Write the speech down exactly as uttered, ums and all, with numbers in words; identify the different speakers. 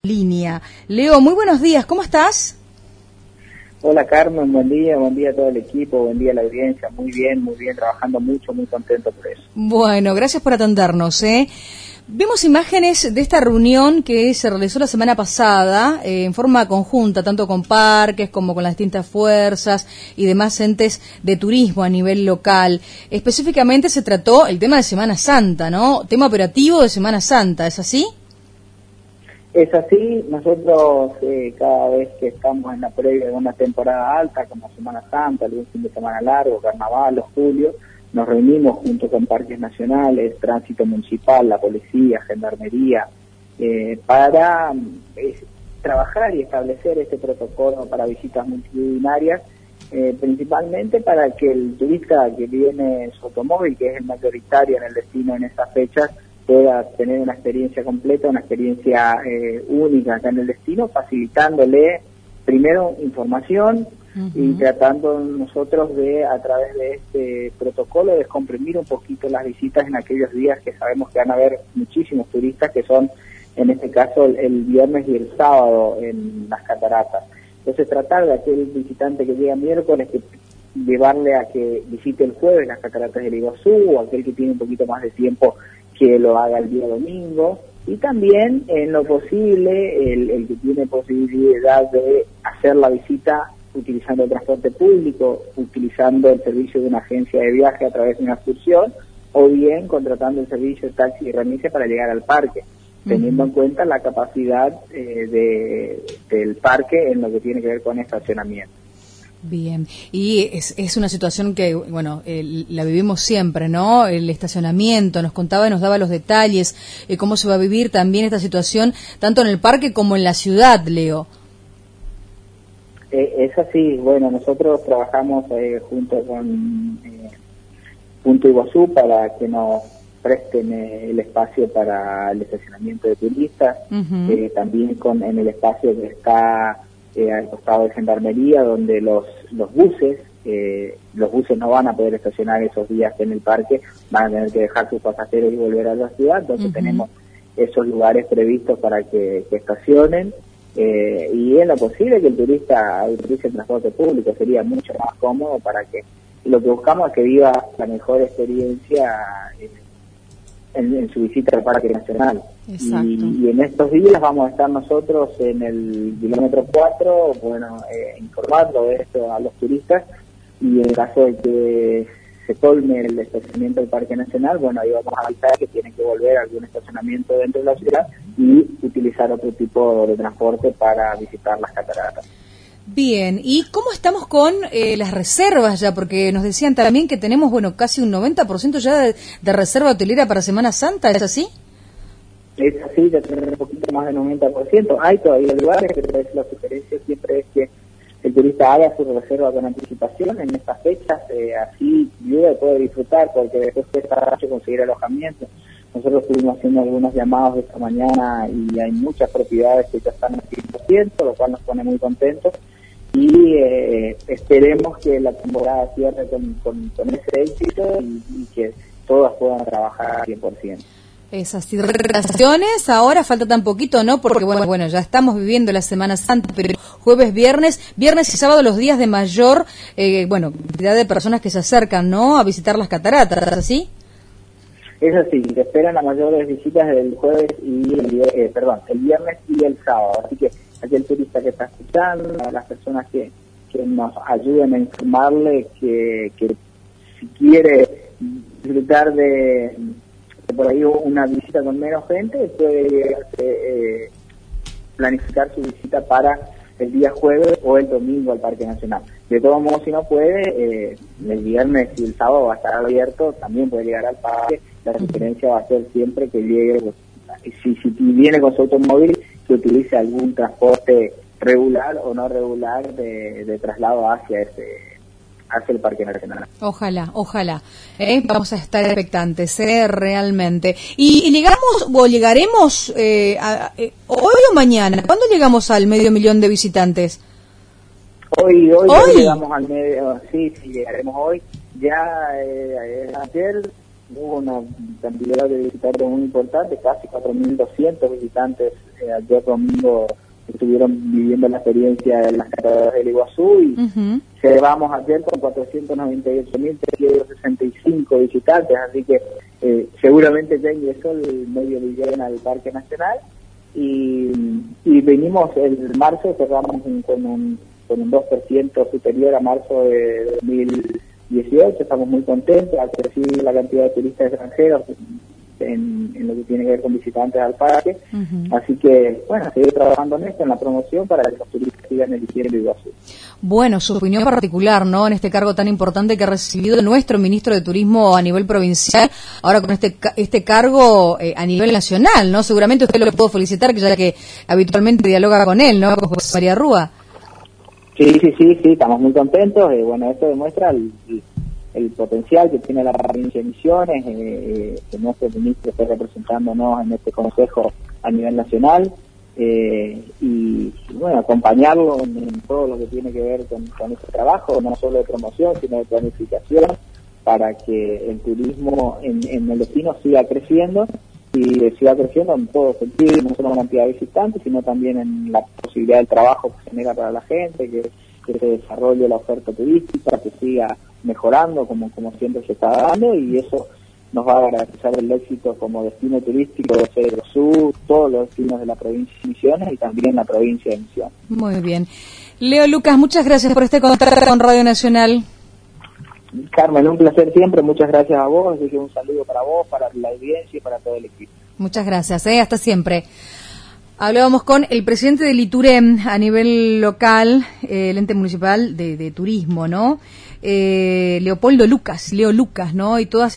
Speaker 1: Línea. Leo, muy buenos días, ¿cómo estás?
Speaker 2: Hola Carmen, buen día, buen día a todo el equipo, buen día a la audiencia, muy bien, muy bien, trabajando mucho, muy contento por eso.
Speaker 1: Bueno, gracias por atendernos, ¿eh? Vimos imágenes de esta reunión que se realizó la semana pasada eh, en forma conjunta, tanto con parques como con las distintas fuerzas y demás entes de turismo a nivel local. Específicamente se trató el tema de Semana Santa, ¿no? Tema operativo de Semana Santa, ¿es así?
Speaker 2: Es así, nosotros eh, cada vez que estamos en la previa de una temporada alta, como Semana Santa, algún fin de semana largo, Carnaval o Julio, nos reunimos junto con parques nacionales, tránsito municipal, la policía, gendarmería, eh, para eh, trabajar y establecer este protocolo para visitas multitudinarias, eh, principalmente para que el turista que viene en su automóvil, que es el mayoritario en el destino en esas fechas, pueda tener una experiencia completa, una experiencia eh, única acá en el destino, facilitándole primero información uh-huh. y tratando nosotros de, a través de este protocolo, descomprimir un poquito las visitas en aquellos días que sabemos que van a haber muchísimos turistas, que son en este caso el, el viernes y el sábado en las cataratas. Entonces tratar de aquel visitante que llega miércoles, que llevarle a que visite el jueves las cataratas del Iguazú, o aquel que tiene un poquito más de tiempo que lo haga el día domingo, y también en lo posible el, el que tiene posibilidad de hacer la visita utilizando el transporte público, utilizando el servicio de una agencia de viaje a través de una excursión, o bien contratando el servicio de taxi y remise para llegar al parque, uh-huh. teniendo en cuenta la capacidad eh, de, del parque en lo que tiene que ver con estacionamiento.
Speaker 1: Bien, y es, es una situación que, bueno, eh, la vivimos siempre, ¿no? El estacionamiento, nos contaba y nos daba los detalles, eh, cómo se va a vivir también esta situación, tanto en el parque como en la ciudad, Leo.
Speaker 2: Eh, es así, bueno, nosotros trabajamos eh, junto con eh, Punto Iguazú para que nos presten eh, el espacio para el estacionamiento de turistas, uh-huh. eh, también con en el espacio que está Eh, al costado de Gendarmería, donde los los buses, eh, los buses no van a poder estacionar esos días en el parque, van a tener que dejar sus pasajeros y volver a la ciudad, entonces uh-huh. tenemos esos lugares previstos para que, que estacionen, eh, y en lo posible que el turista utilice el transporte público, sería mucho más cómodo para que, lo que buscamos es que viva la mejor experiencia eh, En, en su visita al Parque Nacional. Y, y en estos días vamos a estar nosotros en el kilómetro cuatro, bueno, eh, informando de esto a los turistas, y en caso de que se colme el estacionamiento del Parque Nacional, bueno, ahí vamos a avisar que tienen que volver a algún estacionamiento dentro de la ciudad y utilizar otro tipo de transporte para visitar las cataratas.
Speaker 1: Bien, ¿y cómo estamos con eh, las reservas ya? Porque nos decían también que tenemos, bueno, casi un noventa por ciento ya de, de reserva hotelera para Semana Santa, ¿es así?
Speaker 2: Es así, ya tenemos un poquito más del noventa por ciento. Hay todavía lugares, pero la sugerencia siempre es que el turista haga su reserva con anticipación en estas fechas, eh, así luego puede disfrutar, porque después cuesta mucho conseguir alojamiento. Nosotros estuvimos haciendo algunos llamados esta mañana y hay muchas propiedades que ya están al cien por ciento, lo cual nos pone muy contentos. Y eh, esperemos que la temporada cierre con, con, con ese éxito y, y que todas puedan trabajar al cien por ciento.
Speaker 1: Esas relaciones ahora falta tan poquito, ¿no? Porque bueno, bueno, ya estamos viviendo la Semana Santa, pero jueves, viernes, viernes y sábado los días de mayor, eh, bueno, cantidad de personas que se acercan, ¿no? A visitar las cataratas, ¿así?
Speaker 2: Es así, se esperan las mayores visitas el jueves y el, eh, perdón, el viernes y el sábado, así que aquel turista que está escuchando, a las personas que, que nos ayuden a informarle que, que si quiere disfrutar de, de por ahí una visita con menos gente, puede eh, planificar su visita para el día jueves o el domingo al Parque Nacional. De todos modos, si no puede, eh, el viernes y el sábado va a estar abierto, también puede llegar al parque. La sugerencia va a ser siempre que llegue, pues, si, si viene con su automóvil, que utilice algún transporte regular o no regular de, de traslado hacia ese hacia el Parque Nacional.
Speaker 1: Ojalá, ojalá. ¿eh? Vamos a estar expectantes, ¿eh? realmente. ¿Y, y llegamos o llegaremos eh, a, eh, hoy o mañana? ¿Cuándo llegamos al medio millón de visitantes?
Speaker 2: Hoy, hoy,
Speaker 1: ¿Hoy?
Speaker 2: llegamos al medio, sí, sí, llegaremos hoy. Ya eh, ayer hubo una cantidad de visitantes muy importante, casi cuatro mil doscientos visitantes eh, ayer domingo estuvieron viviendo la experiencia en las cataratas del Iguazú y uh-huh. celebramos ayer con cuatrocientos noventa y ocho mil trescientos sesenta y cinco visitantes, así que eh, seguramente ya ingresó el medio millón al Parque Nacional y, y venimos el marzo, cerramos un, con, un, con un dos por ciento superior a marzo de dos mil dieciocho, estamos muy contentos, ha crecido la cantidad de turistas extranjeros en, en lo que tiene que ver con visitantes al parque, uh-huh. así que, bueno, seguir trabajando en esto, en la promoción, para que los turistas sigan eligiendo Iguazú.
Speaker 1: Bueno, su opinión particular, ¿no?, en este cargo tan importante que ha recibido nuestro ministro de Turismo a nivel provincial, ahora con este este cargo eh, a nivel nacional, ¿no? Seguramente usted lo puedo felicitar, que ya que habitualmente dialoga con él, ¿no?, con José María Rúa.
Speaker 2: Sí, sí, sí, sí, estamos muy contentos, eh, bueno, esto demuestra el, el el potencial que tiene la provincia de Misiones, eh, que nuestro ministro esté representándonos en este consejo a nivel nacional, eh, y, y bueno, acompañarlo en, en todo lo que tiene que ver con, con este trabajo, no solo de promoción, sino de planificación, para que el turismo en, en el destino siga creciendo, y siga creciendo en todo sentido, no solo en la cantidad de visitantes, sino también en la posibilidad del trabajo que genera para la gente, que, que se desarrolle la oferta turística, que siga mejorando como como siempre se está dando, y eso nos va a garantizar el éxito como destino turístico de Cedro Sur, todos los destinos de la provincia de Misiones y también la provincia de Misiones.
Speaker 1: Muy bien. Leo Lucas, muchas gracias por este contacto con Radio Nacional.
Speaker 2: Carmen, un placer siempre, muchas gracias a vos, así que un saludo para vos, para la audiencia y para todo el equipo.
Speaker 1: Muchas gracias, ¿eh? Hasta siempre. Hablábamos con el presidente del ITUREM a nivel local, eh, el ente municipal de, de turismo, ¿no? Eh, Leopoldo Lucas, Leo Lucas, ¿no? Y todas